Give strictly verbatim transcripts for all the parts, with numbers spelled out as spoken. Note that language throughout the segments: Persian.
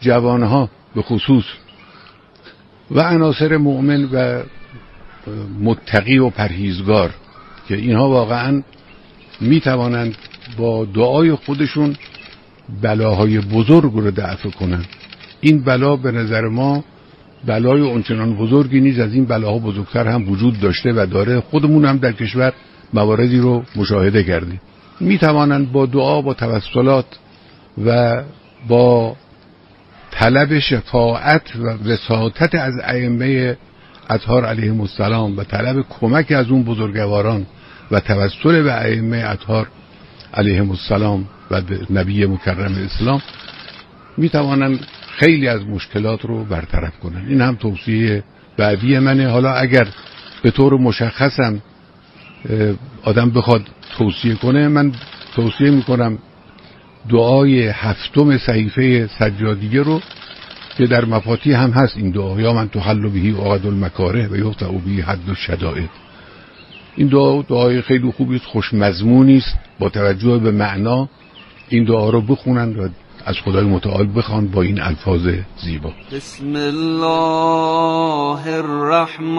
جوانها به خصوص و عناصر مؤمن و متقی و پرهیزگار که اینها واقعا می توانند با دعای خودشون بلاهای بزرگ رو دفع کنن. این بلا به نظر ما بلای اونچنان بزرگی نیست، از این بلاها بزرگتر هم وجود داشته و داره. خودمون هم در کشور مواردی رو مشاهده کردیم. می توانند با دعا، با توسلات و با طلب شفاعت و وساطت از ائمه اطهار علیهم السلام و طلب کمک از اون بزرگواران و توسل به ائمه اطهار علیهم السلام و به نبی مکرم اسلام می توانند خیلی از مشکلات رو برطرف کنن. این هم توصیه بعدی منه. حالا اگر به طور مشخصم آدم بخواد توصیه کنه، من توصیه میکنم دعای هفتم صحیفه سجادیه رو که در مفاتیح هم هست این دعا، یا من تحل بهی عقد المکاره و یقطع بهی حد الشدائد. این دعا دعای خیلی خوبی است، خوش مضمونی است. با توجه به معنا این دعا رو بخونن و از خدای متعال بخوان با این الفاظ زیبا. بسم الله الرحمن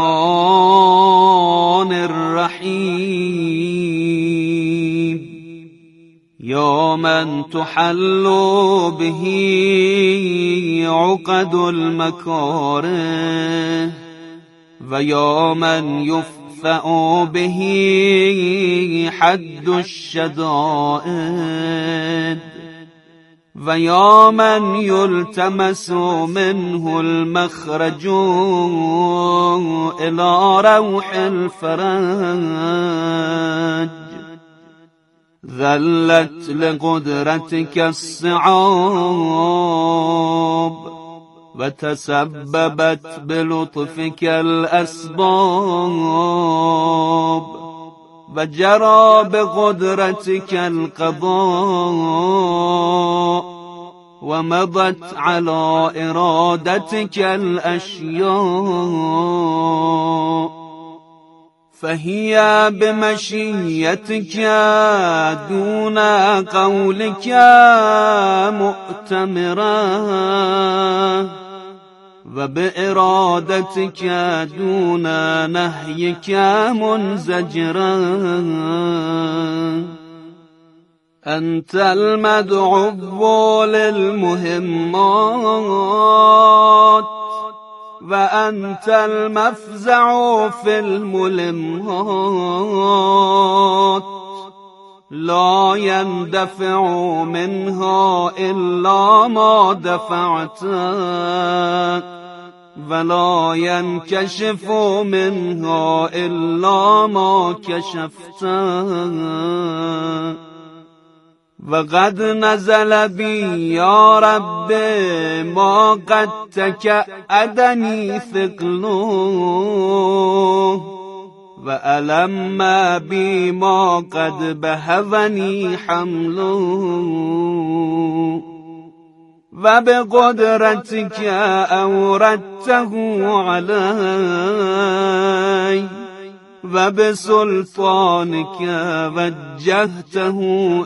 الرحیم یا من تحل به عقد المکاره و یا من یفع به حد الشدائد و یا من یلتمس منه المخرج الى روح الفرج ذلت لقدرتك الصعاب و تسببت بلطفك الاسباب و جرى بقدرتك القضاء و مضت على ارادتك الاشیاء فهي بمشيتك دون قولك مؤتمرا و بإرادتك دون نهيك منزجرا أنت المدعو للمهمات وأنت المفزع في الملمات لا يندفع منها إلا ما دفعت ولا ينكشف منها إلا ما كشفت وقد نزل بي يا رب ما قد تكأدني ثقله وألم بي ما قد بهذني حمله وبقدرتك أوردته علي وبسلطانك وجهته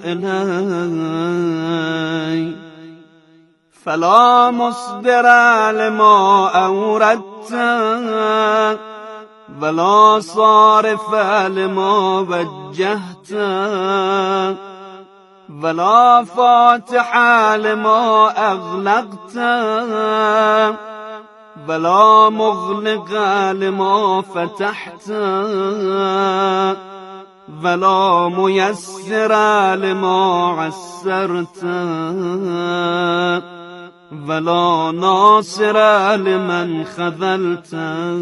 إلي فلا مصدر لما أوردت ولا صارف لما وجهت ولا فاتح لما أغلقت ولا مغلق لما فتحت ولا ميسر لما عسرت ولا ناصر لمن خذلت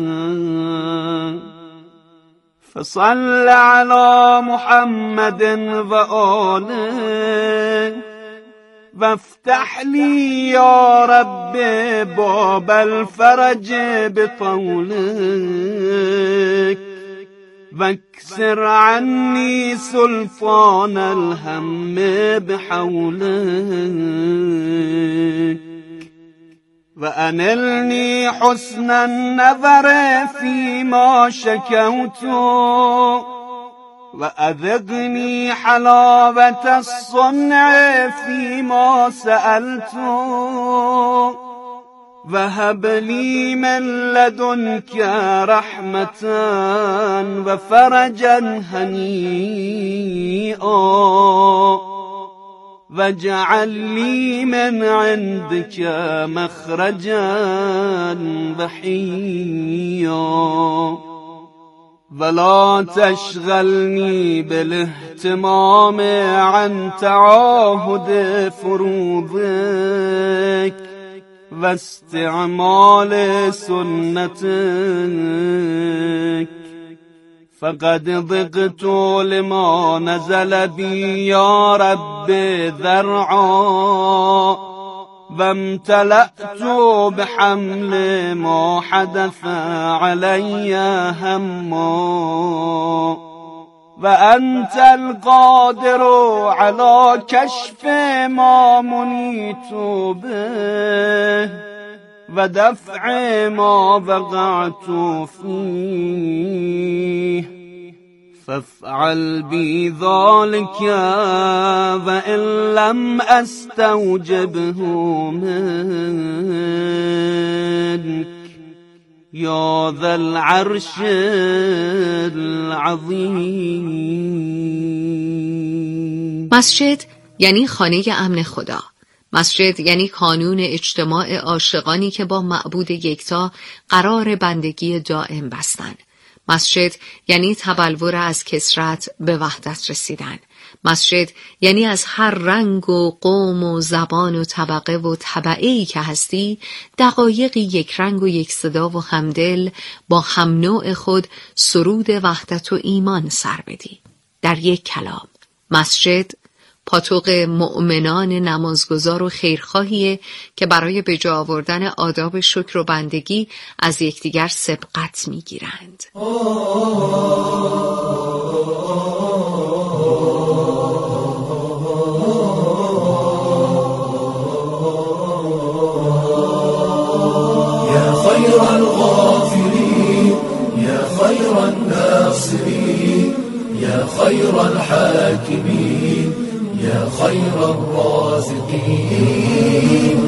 فصل على محمد وآله وافتح لي يا رب باب الفرج بطولك واكسر عني سلطان الهم بحولك وأنلني حسن النظر فيما شكوت وأذقني حلاوة الصنع فيما سألت وهب لي من لدنك رحمة وفرجا هنيئا واجعل لي من عندك مخرجا بحيا ولا تشغلني بالاهتمام عن تعاهد فروضك واستعمال سنتك فقد ضقت لما نزل بي يا رب ذرعا وامتلأت بحمل ما حدث علي هما وأنت القادر على كشف ما منيت به ودفع ما وقعت فيه فافعل بي ذلك وإن لم أستوجبه منك يا ذا العرش العظیم. مسجد یعنی خانه امن خدا. مسجد یعنی کانون اجتماع عاشقانی که با معبود یکتا قرار بندگی دائم بستند. مسجد یعنی تبلور از کثرت به وحدت رسیدن. مسجد یعنی از هر رنگ و قوم و زبان و طبقه و طبعه‌ای که هستی دقایقی یک رنگ و یک صدا و همدل با هم نوع خود سرود وحدت و ایمان سر بدی. در یک کلام مسجد پاتوق مؤمنان نمازگزار و خیرخواهیه که برای به جا آوردن آداب شکر و بندگی از یکدیگر سبقت میگیرند. یا خیر الغافرین یا خیر الناصرین یا خیر الحاکمین يا خير الرازقين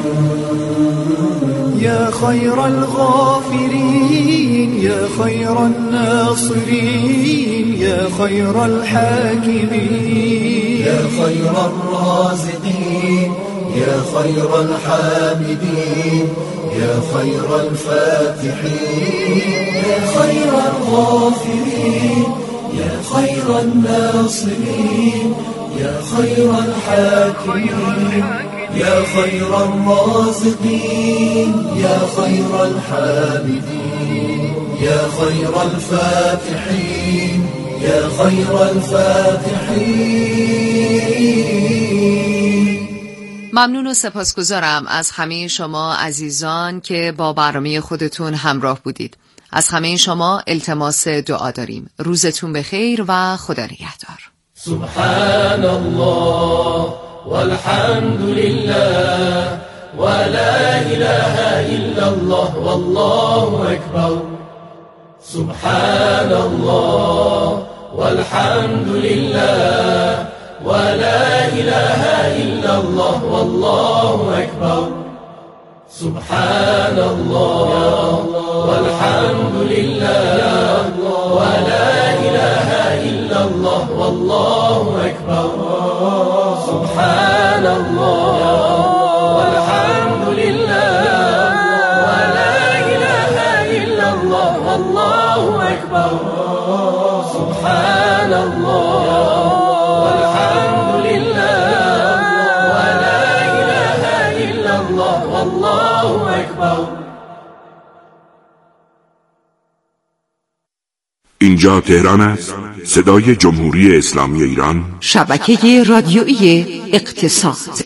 يا خير الغافرين يا خير الناصرين يا خير الحاكمين يا خير الرازقين يا خير الحامدين يا خير الفاتحين يا خير الغافرين يا خير الناصرين يا خير الحاكمين يا خير الرازقين يا خير الحامدين يا خير الفاتحين يا خير الفاتحين. ممنون و سپاسگزارم از همه شما عزیزان که با برنامه خودتون همراه بودید. از همه شما التماس دعا داریم. روزتون بخیر و خدا نگهدار. سبحان الله والحمد لله ولا إله إلا الله والله أكبر. سبحان الله والحمد لله ولا إله إلا الله والله أكبر. سبحان الله والحمد لله ولا إله إلا الله والله أكبر. سبحان الله والحمد لله ولا إله إلا الله والله أكبر. سبحان الله والحمد لله ولا إله إلا الله والله أكبر. اینجا تهران است، صدای جمهوری اسلامی ایران، شبکه رادیویی اقتصاد.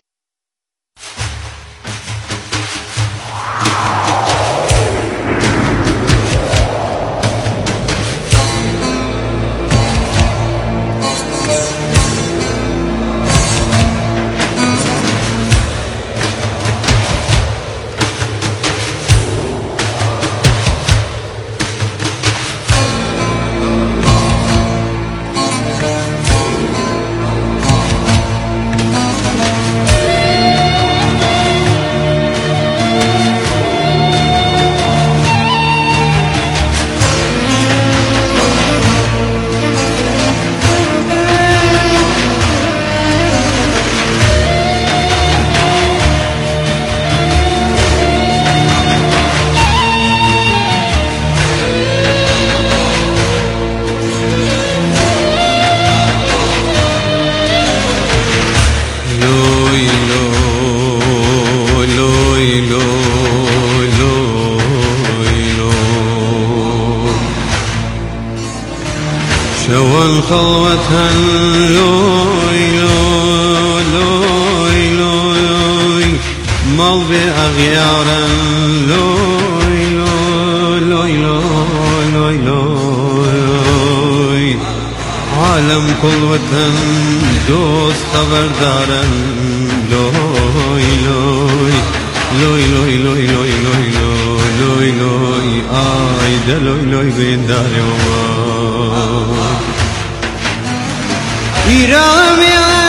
من خلوة لوي لوي لوي مال بأغيارا لوي لوي لوي لوي عالم كل وطن دوست خبردارا لوي لوي لوی لوی لوی لوی لوی لوی لوی آی دلوی لوی بیندار ما ایران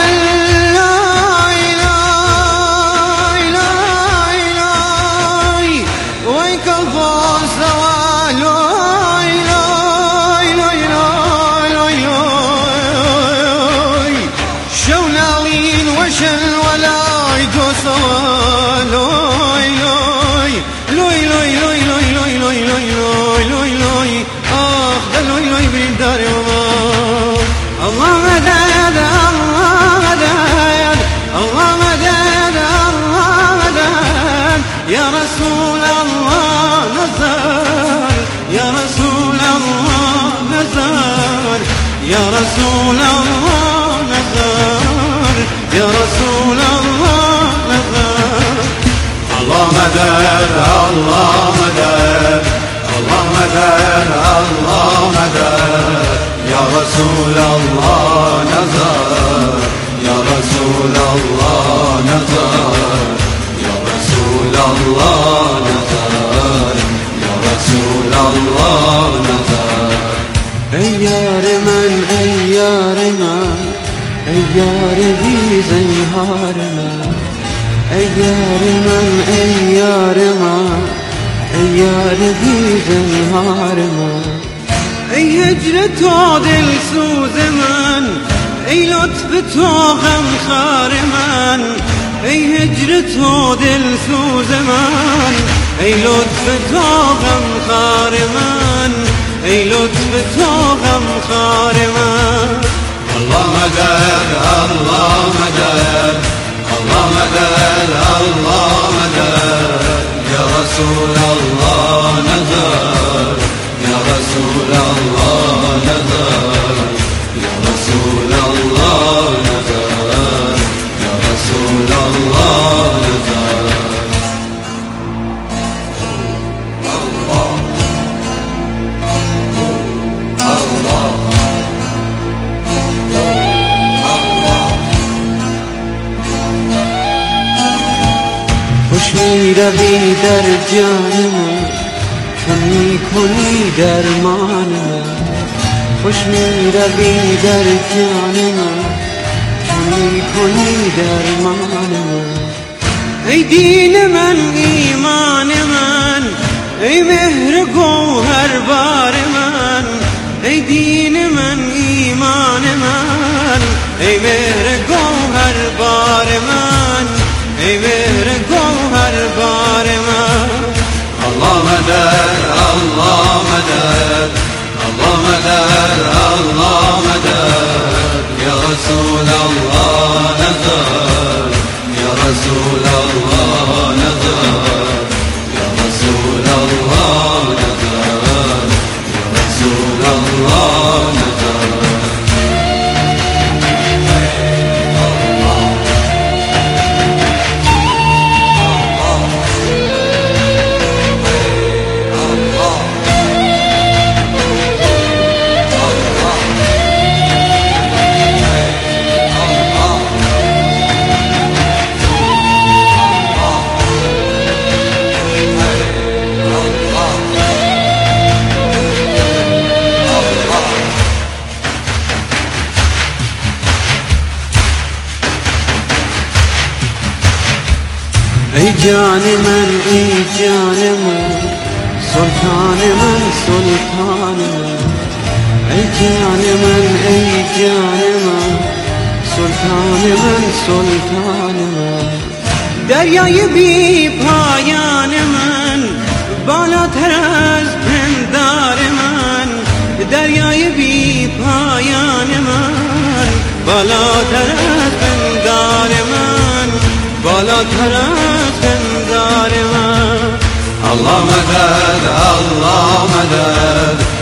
لوی لوی لوی لوی وی کلفاس لوی لوی لوی لوی لوی شونالين وشل ولا يدوسوا يا رسول الله نزل يا رسول الله نزل يا رسول الله نزل يا رسول الله نزل الله مدد الله مدد الله مدد الله مدد يا رسول الله نزل يا رسول الله نزل الله نزل يا رسول الله نزل ای یار من ای یار من ای یار بی زنهار من ای یار من ای یار من ای یار بی زنهار من ای هجر تو دل سوز من ای لطف تو غمخوار من ای هجر تو دل سوز من ای لطف تو غمخوار من ای لطف تو غمخوار من الله مدد الله مدد الله مدد الله مدد یا رسول الله نزل یا رسول الله نزل یا رسول الله نزل یا رسول الله نزل خوش می روی در جان من چون می کنی درمان من خوش می روی در جان من چون می کنی درمان من ای دین من ایمان من ای مهر گوهر بار من ای دین من ایمان من ای مهر گوهر بار من ای مهر گوهر بار من الله مدد الله مدد الله مدد الله مدد یا رسول الله نزل یا رسول الله نزل یا رسول الله نزل یا رسول الله نزل ای جان من ای جان من سلطان من سلطان من ای جان من ای جان من سلطان من سلطان من دریای بی پایان من بالاتر از پندار من دریای بی پایان من بالاتر از پندار من بالاتر از پندار من الله مدد الله مدد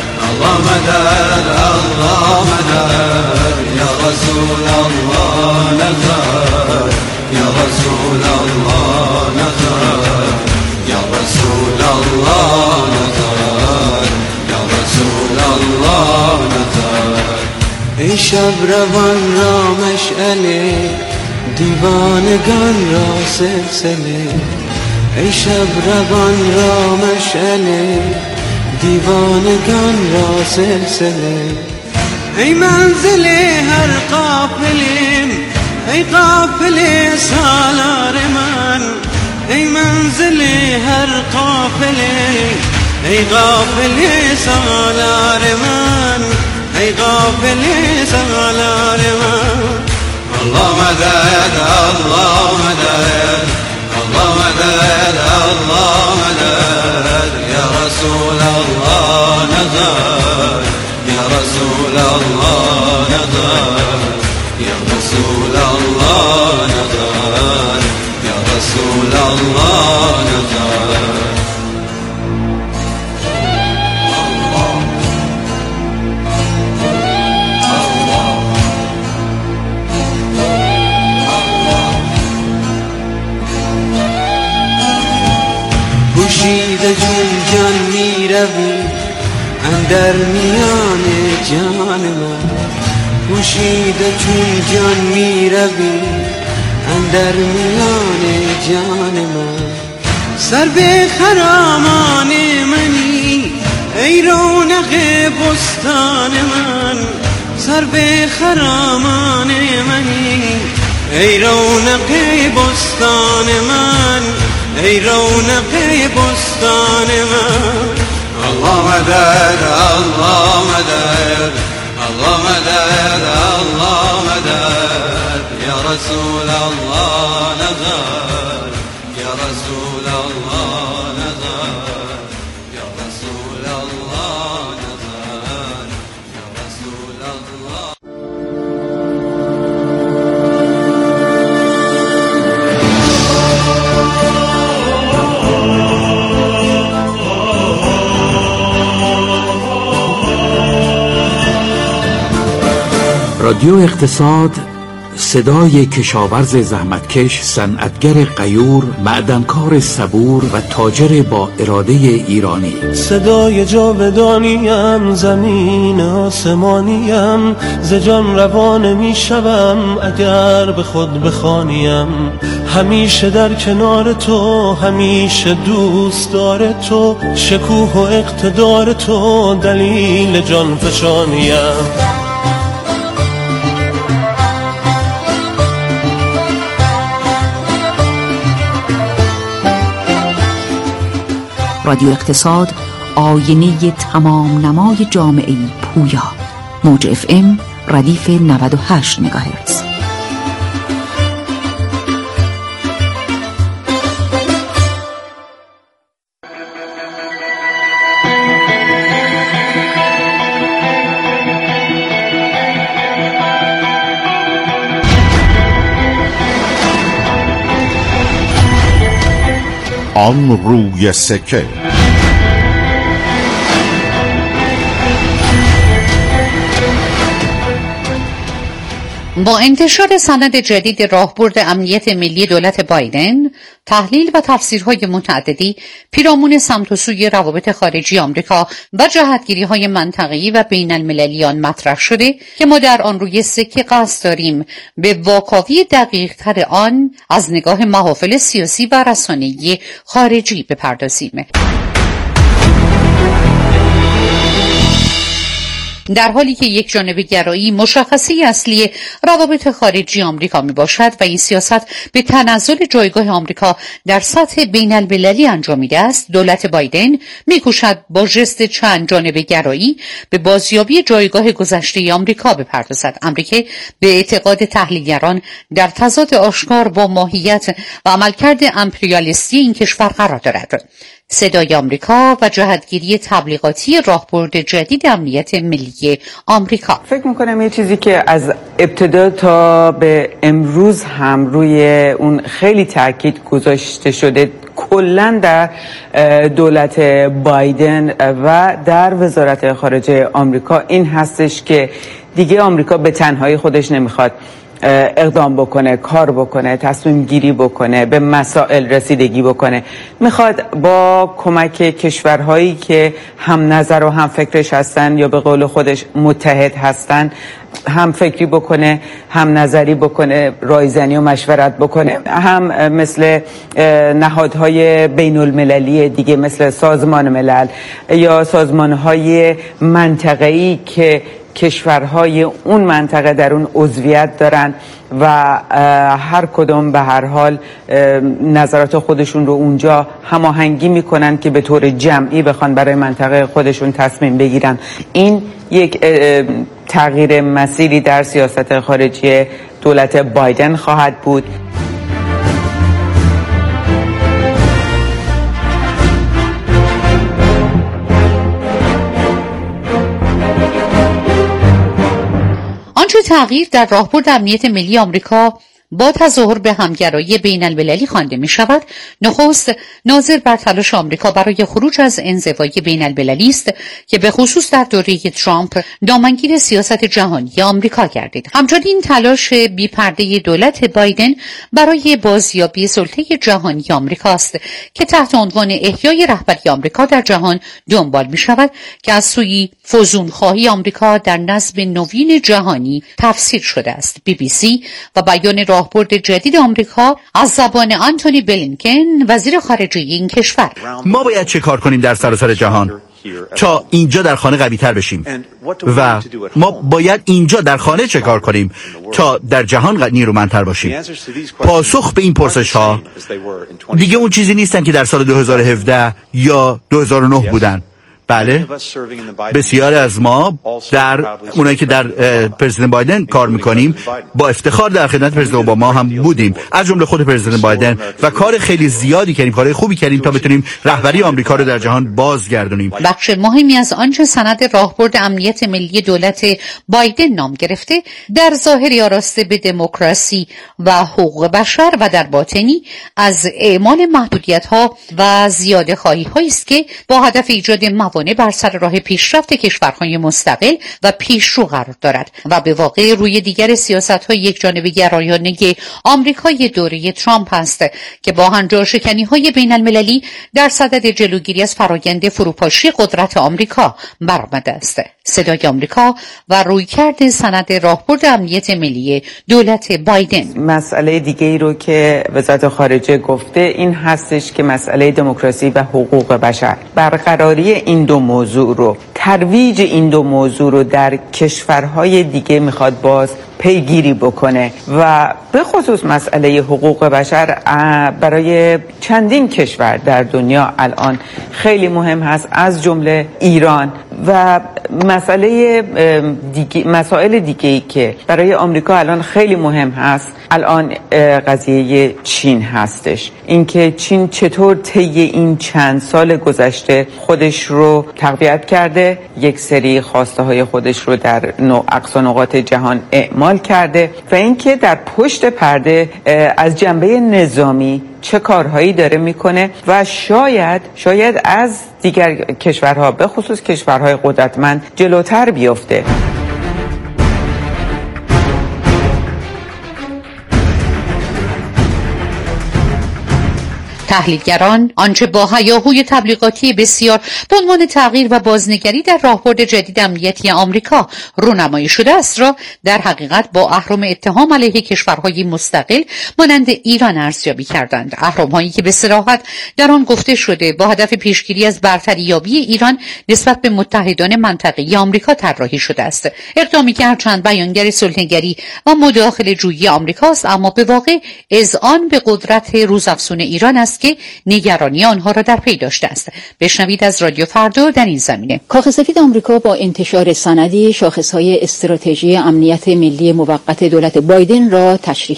الله مدد الله مدد یا رسول الله نظر یا رسول الله نظر یا رسول الله نظر یا رسول الله نظر ای شب روان را مشعله دیوانگان را سلسله ای شب روان را مشعله دیوانگان را سلسله ای منزل هر قافلیم ای قافل سالار من ای منزل هر قافله ای قافل سالار من ای قافل سالار من الله مدد الله مدد الله مدد الله مدد یا رسول الله نظر یا رسول الله نظر یا رسول الله نظر یا رسول الله نظر پوشیده جون جان می روی اندر میان جان من پوشیده چون جان می روی اندر میان جان من سر به خرامان منی ای رونق بستان من سر به خرامان منی ای رونق بستان من ای رونق بستان من الله مدد الله مدد الله مدد الله مدد یا رسول الله نظر یا رسول الله نظر یا رسول الله نظر یا رسول الله رادیو اقتصاد، صدای کشاورز زحمتکش، صنعتگر غیور، معدنکار صبور و تاجر با اراده ایرانی. صدای جاودانیم، زمین آسمانیم، ز جان روان می شوم اگر به خود بخوانیم. همیشه در کنار تو، همیشه دوست دار تو، شکوه و اقتدار تو دلیل جان فشانیم. رادیو اقتصاد، آینه تمام نمای جامعه پویا. موج اف ام ردیف نود و هشت مگاهرتز. آن روی سکه. با انتشار سند جدید راهبرد امنیت ملی دولت بایدن، تحلیل و تفسیرهای متعددی پیرامون سمت و سوی روابط خارجی آمریکا و جهتگیری‌های منطقه‌ای و بین المللی آن مطرح شده که ما در آن روی سکه قصد داریم به واکاوی دقیق‌تر آن از نگاه محافل سیاسی و رسانه‌ای خارجی بپردازیم. در حالی که یک جانبه گرایی مشخصه اصلی روابط خارجی آمریکا می باشد و این سیاست به تنزل جایگاه آمریکا در سطح بین المللی انجامیده است، دولت بایدن می کوشد با ژست چند جانبه گرایی به بازیابی جایگاه گذشته آمریکا بپردازد. امریکا به اعتقاد تحلیلگران در تضاد آشکار با ماهیت و عملکرد امپریالیستی این کشور قرار دارد. صدای آمریکا و جهتگیری تبلیغاتی راهبرد جدید امنیت ملی آمریکا. فکر میکنم یه چیزی که از ابتدا تا به امروز هم روی اون خیلی تاکید گذاشته شده کلاً در دولت بایدن و در وزارت خارجه آمریکا این هستش که دیگه آمریکا به تنهایی خودش نمیخواد اقدام بکنه، کار بکنه، تصمیم گیری بکنه، به مسائل رسیدگی بکنه. میخواد با کمک کشورهایی که هم نظر و هم فکرش هستن یا به قول خودش متحد هستن هم فکری بکنه، هم نظری بکنه، رایزنی و مشورت بکنه، هم مثل نهادهای بین المللی دیگه مثل سازمان ملل یا سازمانهای منطقه‌ای که کشورهای اون منطقه در اون عضویت دارن و هر کدوم به هر حال نظرات خودشون رو اونجا هماهنگی میکنن که به طور جمعی بخوان برای منطقه خودشون تصمیم بگیرن. این یک تغییر مسیری در سیاست خارجی دولت بایدن خواهد بود. آنچه تغییر در راهبرد امنیت ملی آمریکا با تظاهر به همگرایی بین المللی خوانده می شود، نخست ناظر بر تلاش آمریکا برای خروج از انزوای بین المللی است که به خصوص در دوره ترامپ دامنگیر سیاست جهانی آمریکا گردید. همچنین این تلاش بی پرده دولت بایدن برای بازیابی سلطه جهانی آمریکا است که تحت عنوان احیای رهبری آمریکا در جهان دنبال می شود که از سوی فزونخواهی آمریکا در نظم نوین جهانی تفسیر شده است. بی بی سی و بیان راهبرد جدید آمریکا از زبان آنتونی بلینکن وزیر خارجه این کشور: ما باید چه کار کنیم در سراسر جهان تا اینجا در خانه قوی تر بشیم و ما باید اینجا در خانه چه کار کنیم تا در جهان نیرومندتر باشیم؟ پاسخ به این پرسش ها دیگه اون چیزی نیستن که در سال دو هزار و هفده یا دو هزار و نه بودن. بله، بسیار از ما در اونایی که در پرزیدنت بایدن کار میکنیم با افتخار در خدمت پرزیدنت اوباما هم بودیم، از جمله خود پرزیدنت بایدن، و کار خیلی زیادی کردیم، کارهای خوبی کردیم تا بتونیم رهبری آمریکا رو در جهان بازگردونیم. بخش مهمی از آنچه سند راهبرد امنیت ملی دولت بایدن نام گرفته در ظاهر آراسته به دموکراسی و حقوق بشر و در باطنی از اعمال محدودیت‌ها و زیاده‌خواهی‌هایی است که با هدف ایجاد بر سر راه پیشرفت کشورهای مستقل و پیشرو قرار دارد و به واقع روی دیگر سیاست‌های یکجانبه گرایانه آمریکای دوره ترامپ است که با هنجارشکنی‌های بین‌المللی در صدد جلوگیری از فرآیند فروپاشی قدرت آمریکا برآمده است. صدای آمریکا و رویکرد سند راهبرد امنیت ملی دولت بایدن. مسئله دیگه‌ای رو که وزارت خارجه گفته این هستش که مسئله دموکراسی و حقوق بشر، برقراری این دو موضوع رو، ترویج این دو موضوع رو در کشورهای دیگه میخواد باز پیگیری بکنه و به خصوص مسئله حقوق بشر برای چندین کشور در دنیا الان خیلی مهم هست، از جمله ایران. و مسئله دیگه، مسائل دیگه‌ای که برای آمریکا الان خیلی مهم هست الان قضیه چین هستش. اینکه چین چطور طی این چند سال گذشته خودش رو تقویت کرده، یک سری خواسته های خودش رو در اقصا نقاط جهان اعمال کرده و اینکه در پشت پرده از جنبه نظامی چه کارهایی داره میکنه و شاید شاید از دیگر کشورها به خصوص کشورهای قدرتمند جلوتر بیفته. تحلیلگران آنچه با هیاهوی تبلیغاتی بسیار به عنوان تغییر و بازنگری در راهبرد جدید امنیتی آمریکا رونمایی شده است را در حقیقت با اهرم اتهام علیه کشورهای مستقل مانند ایران ارزیابی کردند. اهرم‌هایی که به صراحت در آن گفته شده با هدف پیشگیری از برتریابی ایران نسبت به متحدان منطقه‌ای آمریکا طراحی شده است. اقدامی که هرچند بیانگر صلح‌نگری و مداخله جویی آمریکاست، اما به واقع اذعان به قدرت روزافزون ایران است که نگرانی آنها را در پی داشته است. بشنوید از رادیو فردا در این زمینه. کاخ سفید آمریکا با انتشار سندی شاخصهای استراتژی امنیت ملی موقت دولت بایدن را تشریح کرد.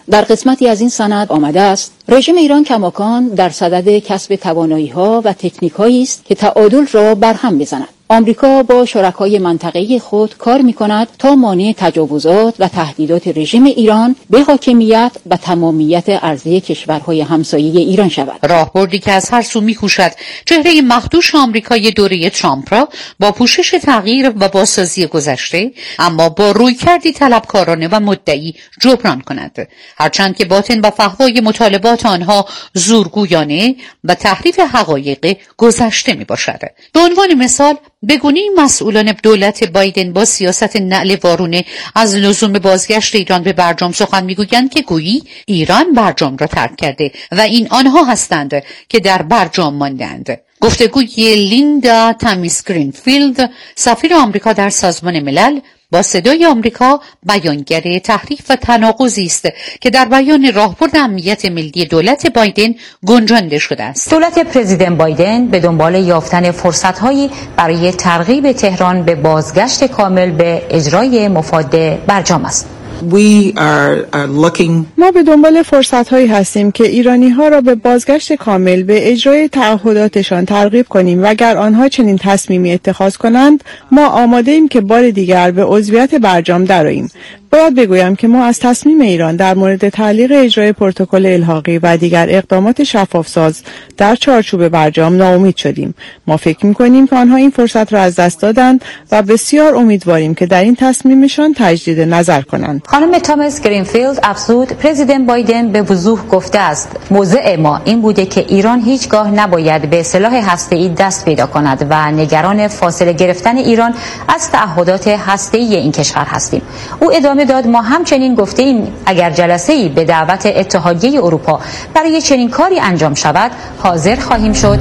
در قسمتی از این سند آمده است رژیم ایران کماکان در صدد کسب توانایی‌ها و تکنیک‌هایی است که تعادل را برهم بزند. آمریکا با شرکای منطقه‌ای خود کار می‌کند تا مانع تجاوزات و تهدیدات رژیم ایران به حاکمیت و تمامیت ارضی کشورهای همسایه ایران شود. راهبردی که از هر سو می‌کوشد چهره مخدوش آمریکای دوره ترامپ را با پوشش تغییر و بازسازی گذشته اما با رویکردی طلبکارانه و مدعی جبران کند، هرچند که باطن و فحوای مطالبات آنها زورگویانه و تحریف حقایق گذشته میباشد. به عنوان مثال به گونه‌ای مسئولان دولت بایدن با سیاست نعل وارونه از لزوم بازگشت ایران به برجام سخن میگویند که گویی ایران برجام را ترک کرده و این آنها هستند که در برجام ماندند. گفتگوی لیندا تامیس گرینفیلد، سفیر آمریکا در سازمان ملل، با صدای آمریکا بیانگر تحریف و تناقضی است که در بیان راهبرد امنیت ملی دولت بایدن گنجانده شده است. دولت پرزیدنت بایدن به دنبال یافتن فرصت‌هایی برای ترغیب تهران به بازگشت کامل به اجرای مفاد برجام است. We are, are looking... ما به دنبال فرصت‌هایی هستیم که ایرانی‌ها را به بازگشت کامل به اجرای تعهداتشان ترغیب کنیم و اگر آنها چنین تصمیمی اتخاذ کنند ما آماده ایم که بار دیگر به عضویت برجام درآییم. باید بگویم که ما از تصمیم ایران در مورد تعلیق اجرای پروتکل الحاقی و دیگر اقدامات شفافساز در چارچوب برجام ناامید شدیم. ما فکر می‌کنیم که آنها این فرصت را از دست دادند و بسیار امیدواریم که در این تصمیمشان تجدید نظر کنند. خانم تامس گرینفیلد افزود پرزیدنت بایدن به وضوح گفته است موضع ما این بوده که ایران هیچگاه نباید به سلاح هسته‌ای دست پیدا کند و نگران فاصله گرفتن ایران از تعهدات هسته‌ای این کشور هستیم. او ادامه داد ما همچنین گفته ایم اگر جلسه‌ای به دعوت اتحادیه اروپا برای چنین کاری انجام شود حاضر خواهیم شد.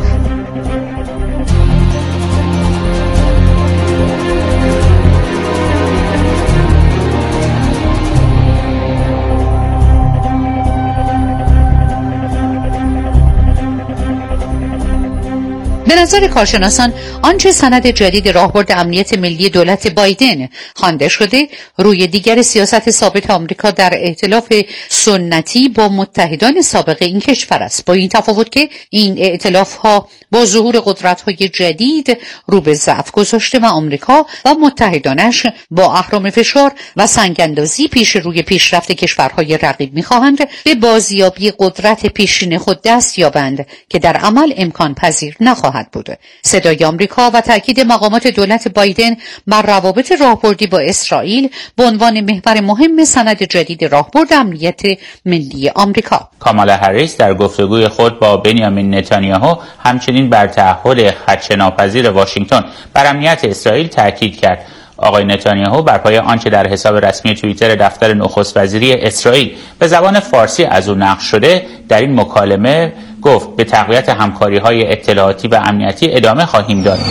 به نظر کارشناسان آنچه سند جدید راهبرد امنیت ملی دولت بایدن خوانده شده روی دیگر سیاست ثابت آمریکا در ائتلاف سنتی با متحدان سابق این کشور است، با این تفاوت که این ائتلاف ها با ظهور قدرت های جدید رو به ضعف گذاشته و آمریکا و متحدانش با اهرم فشار و سنگ‌اندازی پیش روی پیشرفت کشورهای رقیب می‌خواهند به بازیابی قدرت پیشین خود دست یابند که در عمل امکان پذیر نخواهد بود. صدای آمریکا و تاکید مقامات دولت بایدن بر روابط راهبردی با اسرائیل به عنوان محور مهم سند جدید راهبرد امنیت ملی آمریکا. کامالا هریس در گفتگوی خود با بنیامین نتانیاهو همچنین بر تعهد خدشه‌ناپذیر واشنگتن بر امنیت اسرائیل تاکید کرد. آقای نتانیاهو بر پایه آنچه در حساب رسمی توییتر دفتر نخست وزیری اسرائیل به زبان فارسی از او نقل شده در این مکالمه گفت به تقویت همکاری‌های اطلاعاتی و امنیتی ادامه خواهیم داد.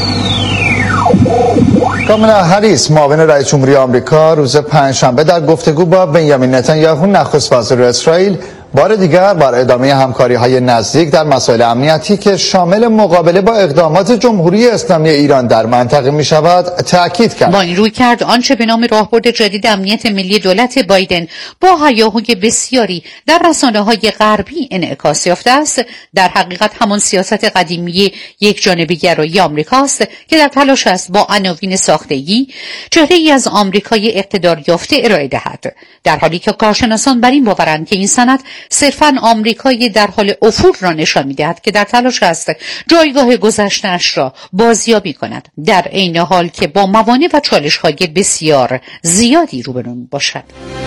کامالا هریس معاون رئیس جمهوری آمریکا روز پنجشنبه در گفتگو با بنیامین نتانیاهو نخست وزیر اسرائیل بار دیگر بر ادامه همکاری‌های نزدیک در مسائل امنیتی که شامل مقابله با اقدامات جمهوری اسلامی ایران در منطقه می‌شود تأکید کرد. با این روی کرد آنچه به نام راهبرد جدید امنیت ملی دولت بایدن با هیاهوی بسیاری در رسانه‌های غربی انعکاس یافته است، در حقیقت همان سیاست قدیمی یک جانبه گرایی آمریکاست که در تلاش است با عناوین ساختگی چهره‌ای از آمریکای اقتدار یافته ارائه دهد، در حالی که کارشناسان بر این باورند که این سند صرفاً آمریکای در حال افول را نشان می‌دهد که در تلاش است جایگاه گذشته‌اش را بازیابی کند، در عین حال که با موانع و چالش‌های بسیار زیادی روبرو باشد.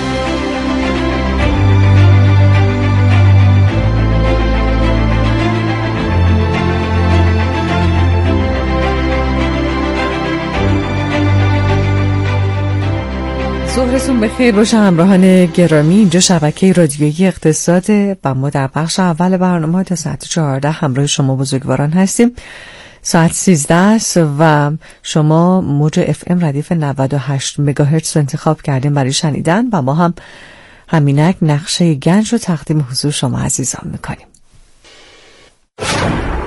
ظهرتون بخیر باشه همراهان گرامی. اینجا شبکه رادیویی اقتصاد و ما در بخش اول برنامه تا ساعت چهارده همراه شما بزرگواران هستیم. ساعت سیزده است و شما موج اف ام ردیف نود و هشت مگاهرتز انتخاب کردیم برای شنیدن و ما هم همینک نقشه گنج رو تقدیم حضور شما عزیزان میکنیم.